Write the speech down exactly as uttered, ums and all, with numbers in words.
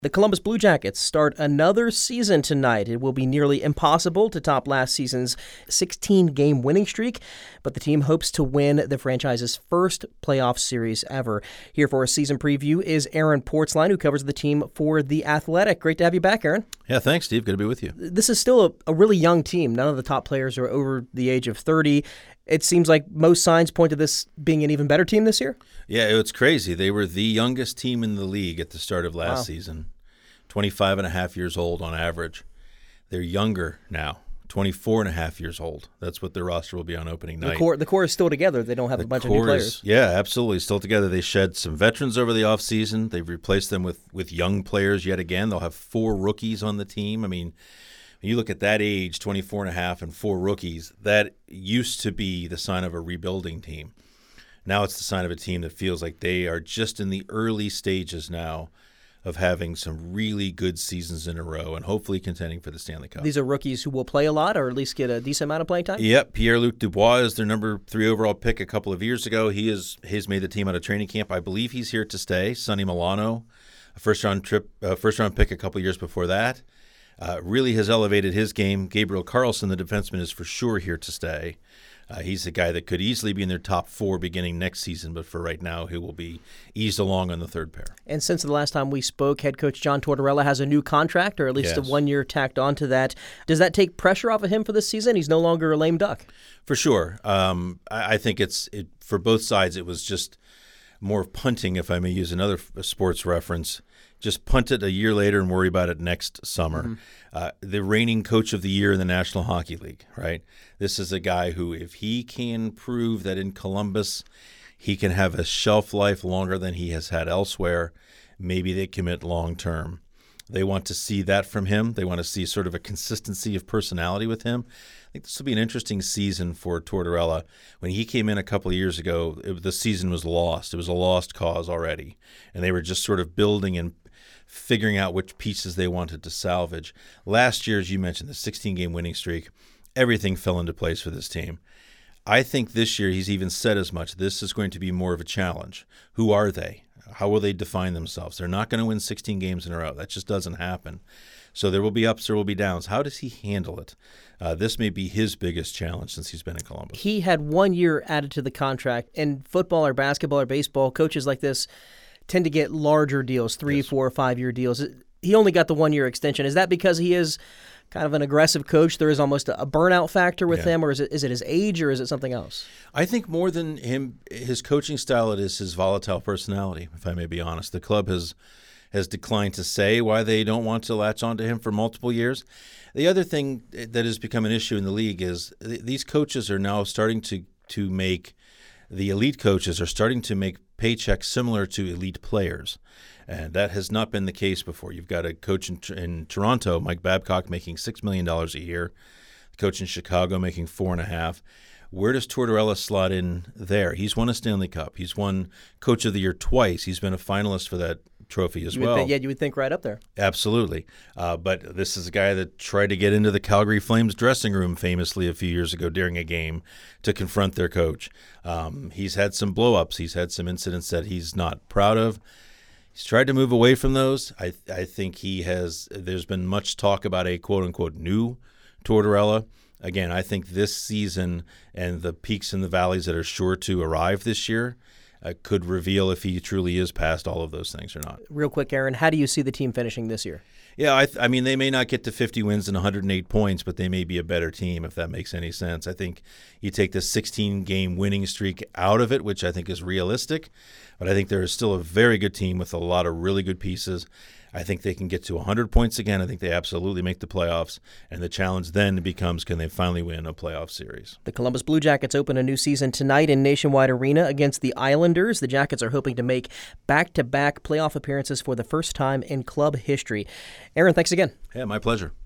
The Columbus Blue Jackets start another season tonight. It will be nearly impossible to top last season's sixteen-game winning streak, but the team hopes to win the franchise's first playoff series ever. Here for a season preview is Aaron Portzline, who covers the team for The Athletic. Great to have you back, Aaron. Yeah, thanks, Steve. Good to be with you. This is still a, a really young team. None of the top players are over the age of thirty. It seems like most signs point to this being an even better team this year. Yeah, it's crazy. They were the youngest team in the league at the start of last wow. season. twenty-five and a half years old on average. They're younger now, twenty-four and a half years old. That's what their roster will be on opening night. The core, the core is still together. They don't have the a bunch of new players. Is, yeah, absolutely. Still together. They shed some veterans over the offseason. They've replaced them with, with young players yet again. They'll have four rookies on the team. I mean, when you look at that age, twenty-four and a half and four rookies, that used to be the sign of a rebuilding team. Now it's the sign of a team that feels like they are just in the early stages now of having some really good seasons in a row and hopefully contending for the Stanley Cup. These are rookies who will play a lot or at least get a decent amount of playing time? Yep. Pierre-Luc Dubois is their number three overall pick a couple of years ago. He is he's made the team out of training camp. I believe he's here to stay. Sonny Milano, a first-round trip, uh, first-round pick a couple of years before that, uh, really has elevated his game. Gabriel Carlsson, the defenseman, is for sure here to stay. Uh, he's a guy that could easily be in their top four beginning next season, but for right now, he will be eased along on the third pair. And since the last time we spoke, head coach John Tortorella has a new contract, or at least yes. a one-year tacked onto that. Does that take pressure off of him for this season? He's no longer a lame duck. For sure. Um, I, I think it's it, for both sides, it was just more punting, if I may use another sports reference. Just punt it a year later and worry about it next summer. Mm-hmm. Uh, the reigning coach of the year in the National Hockey League, right? This is a guy who, if he can prove that in Columbus he can have a shelf life longer than he has had elsewhere, maybe they commit long term. They want to see that from him. They want to see sort of a consistency of personality with him. I think this will be an interesting season for Tortorella. When he came in a couple of years ago, it, the season was lost. It was a lost cause already. And they were just sort of building and figuring out which pieces they wanted to salvage. Last year, as you mentioned, the sixteen-game winning streak, everything fell into place for this team. I think this year he's even said as much. This is going to be more of a challenge. Who are they? How will they define themselves? They're not going to win sixteen games in a row. That just doesn't happen. So there will be ups, there will be downs. How does he handle it? Uh, this may be his biggest challenge since he's been in Columbus. He had one year added to the contract. In football or basketball or baseball, coaches like this tend to get larger deals, three, yes. four, or five-year deals. He only got the one-year extension. Is that because he is kind of an aggressive coach? There is almost a burnout factor with yeah. him, or is it is it his age, or is it something else? I think more than him, his coaching style, it is his volatile personality, if I may be honest. The club has has declined to say why they don't want to latch onto him for multiple years. The other thing that has become an issue in the league is th- these coaches are now starting to to make the elite coaches are starting to make paychecks similar to elite players. And that has not been the case before. You've got a coach in, in Toronto, Mike Babcock, making six million dollars a year. The coach in Chicago making four and a half. Where does Tortorella slot in there? He's won a Stanley Cup. He's won Coach of the Year twice. He's been a finalist for that trophy as you would well. Think, yeah, you would think right up there. Absolutely. Uh, but this is a guy that tried to get into the Calgary Flames dressing room famously a few years ago during a game to confront their coach. Um, he's had some blow-ups. He's had some incidents that he's not proud of. He's tried to move away from those. I I think he has – there's been much talk about a quote-unquote new Tortorella. Again, I think this season and the peaks and the valleys that are sure to arrive this year uh, could reveal if he truly is past all of those things or not. Real quick, Aaron, how do you see the team finishing this year? Yeah, I, th- I mean, they may not get to fifty wins and one hundred eight points, but they may be a better team, if that makes any sense. I think you take the sixteen-game winning streak out of it, which I think is realistic, but I think there is still a very good team with a lot of really good pieces. I think they can get to one hundred points again. I think they absolutely make the playoffs, and the challenge then becomes, can they finally win a playoff series? The Columbus Blue Jackets open a new season tonight in Nationwide Arena against the Islanders. The Jackets are hoping to make back-to-back playoff appearances for the first time in club history. Aaron, thanks again. Yeah, my pleasure.